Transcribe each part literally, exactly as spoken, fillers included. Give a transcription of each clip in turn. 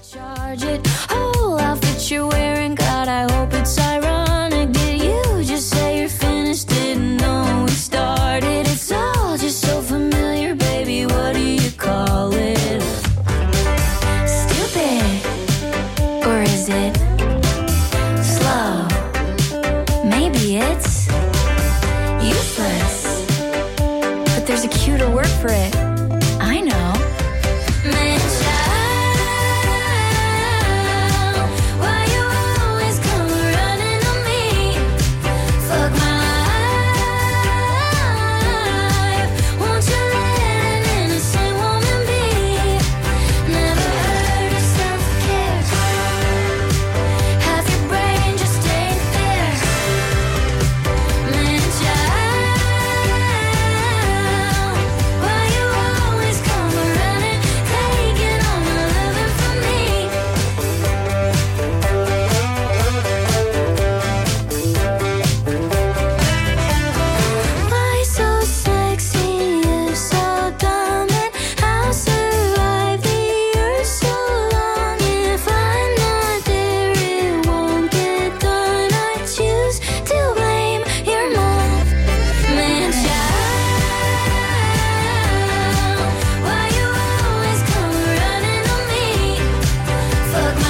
Charge it, whole outfit you're wearing, God, I hope it's ironic that you just say you're finished, didn't know we started. It's all just so familiar, baby, what do you call it? Stupid, or is it slow? Maybe it's useless, but there's a cuter word for it. I know. Man, child, why you always come running on me? Fuck my life. Won't you let an innocent woman be? Never heard of self-care. Half your brain just ain't there. Man, child, why you always come running, taking all my loving from me? Why so sexy, you so dumb, and I'll survive the year so long. If I'm not there, it won't get done. I choose to blame your mom. Man, child, why you always come running on me? Fuck my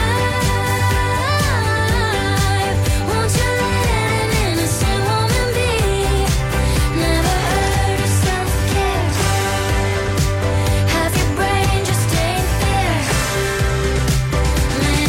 life. Won't you let an innocent woman be? Never heard of self-care. Half your brain just ain't there. Man,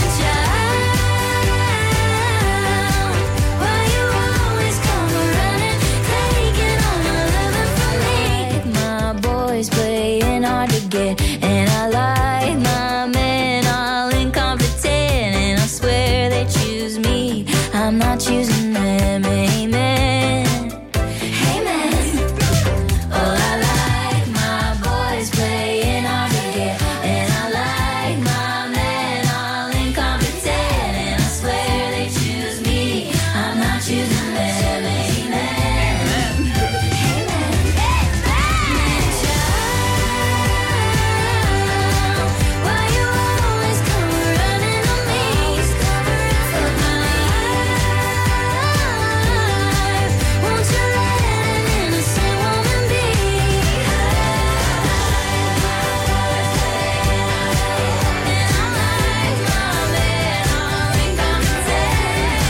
child, why you always come running, taking all my loving from me? My boys playing hard to get, and I like my men all incompetent, and I swear they choose me, I'm not choosing them. Amen. Amen. Oh, I like my boys playing hard to get, and I like my men all incompetent, and I swear they choose me, I'm not choosing them. Amen. Amen. Man, child, why you always come running on me? Fuck my life. Won't you let an innocent woman be? And I like my men all incompetent.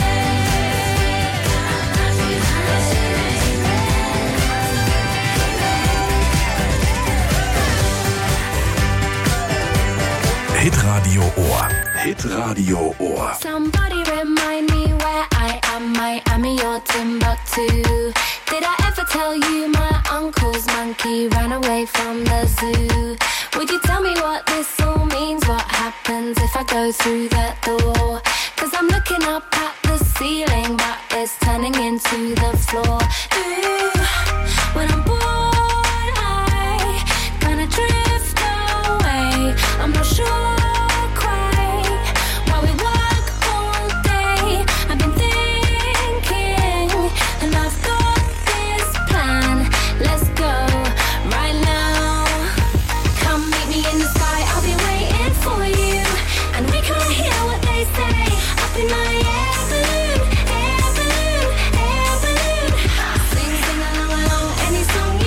Hitradio Ohr. Hitradio Ohr. Somebody remind me where I am, Miami or Timbuktu. Did I ever tell you my uncle's monkey ran away from the zoo? Would you tell me what this all means? What happens if I go through that door? Cause I'm looking up at the ceiling, but it's turning into the floor. Ooh, when I'm bored, I gonna drift away. I'm not sure quite why we walk all day. I've been thinking, and I've got this plan. Let's go right now. Come meet me in the sky, I'll be waiting for you, and we can hear what they say up in my air balloon, air balloon, air balloon. Sing, sing along, along, any song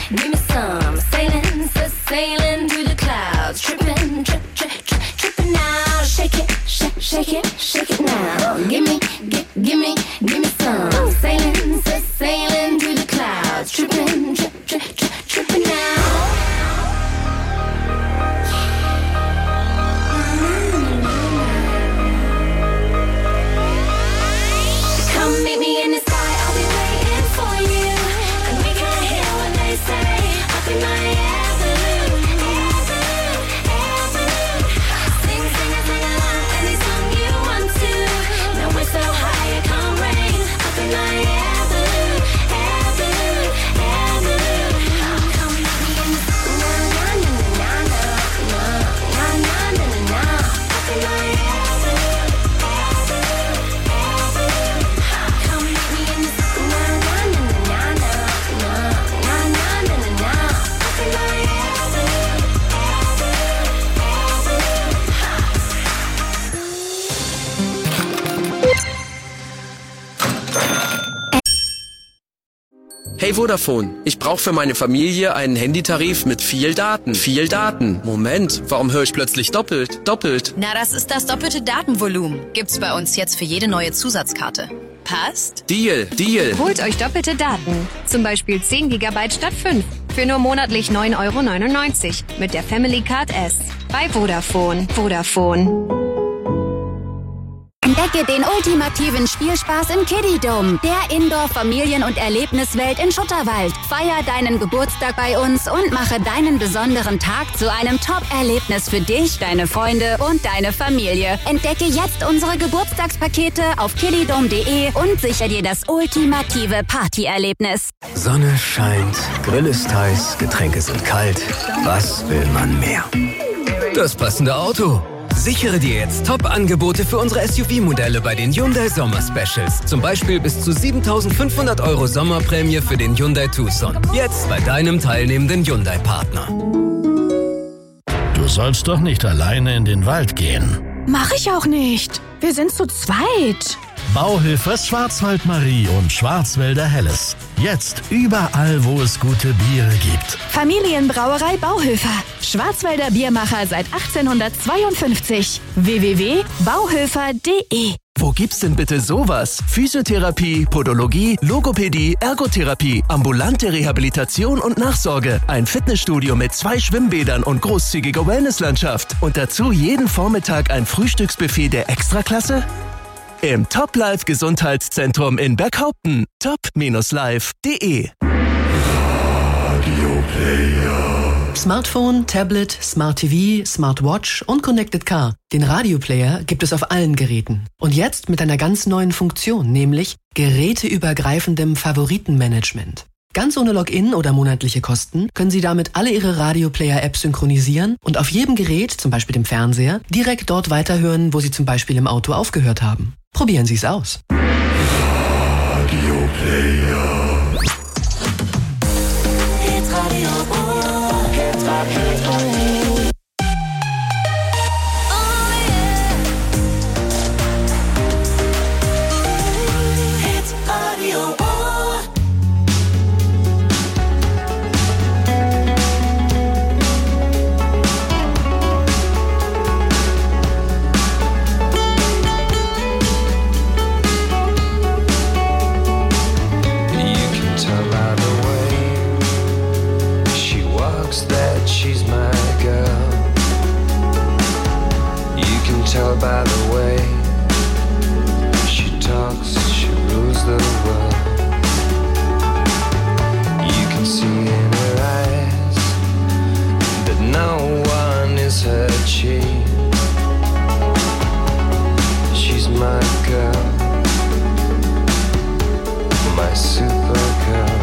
give me some. Sailing, sailing through the clouds. Tripping, trip, trip, trip, tripping now. Shake it, shake, shake it, shake it now. Give me, give, give me, give me some. Sailing, sailing through the clouds. Tripping, trip, trip, trip, tripping now. Come meet me in the sky, I'll be waiting for you. And we can hear what they say up in my air balloon, air balloon, air balloon. Sing, sing, and sing along any song you want to. Now we're so high it can't rain up in my air balloon, air balloon, air balloon. Come meet me in the na na na na na na na na na na up in my air balloon, air balloon, air balloon. Come meet me in the na na na na na na na na na na na up in my air balloon, air balloon, Hey Vodafone, ich brauche für meine Familie einen Handytarif mit viel Daten. Viel Daten. Moment, warum höre ich plötzlich doppelt? Doppelt. Na, das ist das doppelte Datenvolumen. Gibt's bei uns jetzt für jede neue Zusatzkarte. Passt? Deal, Deal. Holt euch doppelte Daten. Zum Beispiel zehn Gigabyte statt fünf. Für nur monatlich neun Euro neunundneunzig. Mit der Family Card S. Bei Vodafone. Vodafone. Entdecke den ultimativen Spielspaß im Kiddie Dome, der Indoor-Familien- und Erlebniswelt in Schutterwald. Feier deinen Geburtstag bei uns und mache deinen besonderen Tag zu einem Top-Erlebnis für dich, deine Freunde und deine Familie. Entdecke jetzt unsere Geburtstagspakete auf kiddiedome punkt de und sichere dir das ultimative Partyerlebnis. Sonne scheint, Grill ist heiß, Getränke sind kalt. Was will man mehr? Das passende Auto. Sichere dir jetzt Top-Angebote für unsere S U V-Modelle bei den Hyundai Sommer-Specials. Zum Beispiel bis zu siebentausendfünfhundert Euro Sommerprämie für den Hyundai Tucson. Jetzt bei deinem teilnehmenden Hyundai-Partner. Du sollst doch nicht alleine in den Wald gehen. Mach ich auch nicht. Wir sind zu zweit. Bauhilfe Schwarzwald-Marie und Schwarzwälder Helles. Jetzt überall, wo es gute Biere gibt. Familienbrauerei Bauhilfe. Schwarzwälder Biermacher seit achtzehnhundertzweiundfünfzig. w w w punkt bauhilfer punkt de. Wo gibt's denn bitte sowas? Physiotherapie, Podologie, Logopädie, Ergotherapie, ambulante Rehabilitation und Nachsorge. Ein Fitnessstudio mit zwei Schwimmbädern und großzügiger Wellnesslandschaft. Und dazu jeden Vormittag ein Frühstücksbuffet der Extraklasse? Im Top Life Gesundheitszentrum in Berghaupten. top life punkt de. Smartphone, Tablet, Smart T V, Smartwatch und Connected Car. Den Radioplayer gibt es auf allen Geräten. Und jetzt mit einer ganz neuen Funktion, nämlich geräteübergreifendem Favoritenmanagement. Ganz ohne Login oder monatliche Kosten können Sie damit alle Ihre Radioplayer-Apps synchronisieren und auf jedem Gerät, zum Beispiel dem Fernseher, direkt dort weiterhören, wo Sie zum Beispiel im Auto aufgehört haben. Probieren Sie es aus. Radioplayer. Hitradio Ohr. Hitradio. Oh yeah. Hitradio Ohr. That she's my girl. You can tell by the way she talks, she rules the world. You can see in her eyes that no one is her chief. She's my girl, my super girl.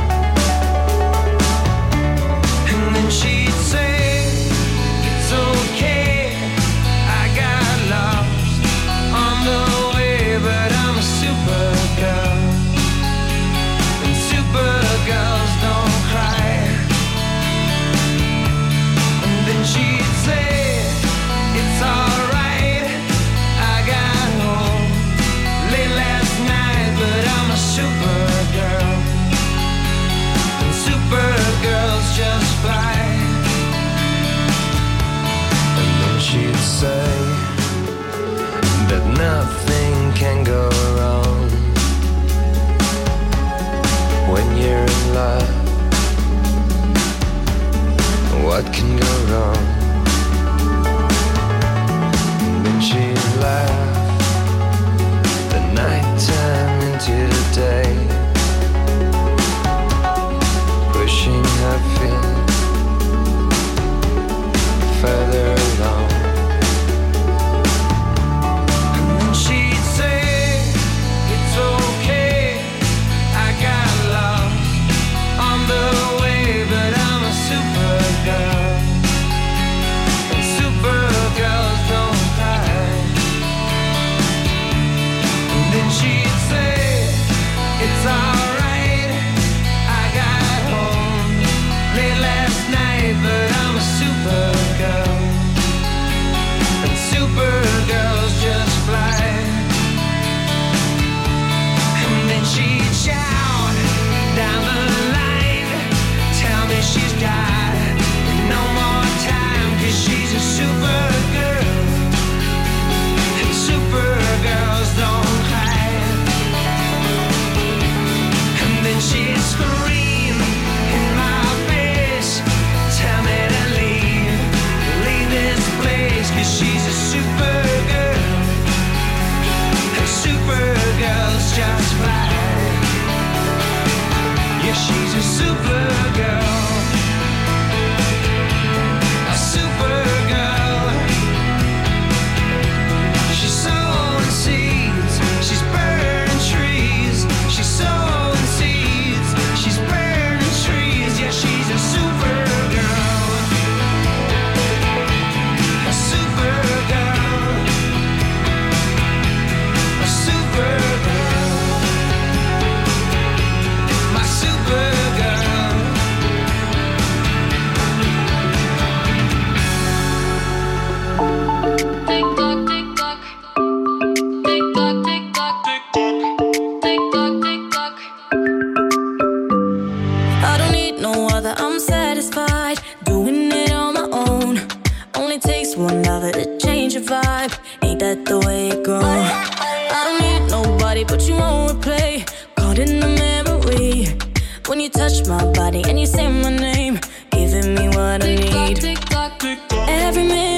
She'd say, it's okay, I got lost on the way, but I'm a supergirl, and supergirls don't cry. And then she'd say, nothing can go wrong when you're in love. What can go wrong? And then she laughed. The night turned into the day, pushing her feet further along. And then she'd say, it's okay, I got lost on the way, but I'm a supergirl, and supergirls don't cry. And then she'd say, it's alright, I got home late last night, but I'm a supergirl, and supergirls just fly. And then she'd shout down the line, tell me she's got no more time, 'cause she's a supergirl, and supergirls don't hide. And then she'd scream in my face, tell me to leave, leave this place, 'cause she's a supergirl, and supergirls just fly. Yeah, she's a supergirl, a supergirl. She's sowing seeds, she's burning trees. She's sowing seeds, she's burning trees. Yeah, she's a supergirl, a supergirl, a supergirl, my supergirl. Tick tock, tick tock. Tick tock, tick tock. Tick tock, tick tock. I don't need no other, I'm satisfied doing it on my own. Only takes one lover to change your vibe. Ain't that the way it goes? I don't need nobody but you won't replay. Caught in the memory when you touch my body and you say my name, giving me what I need. Every minute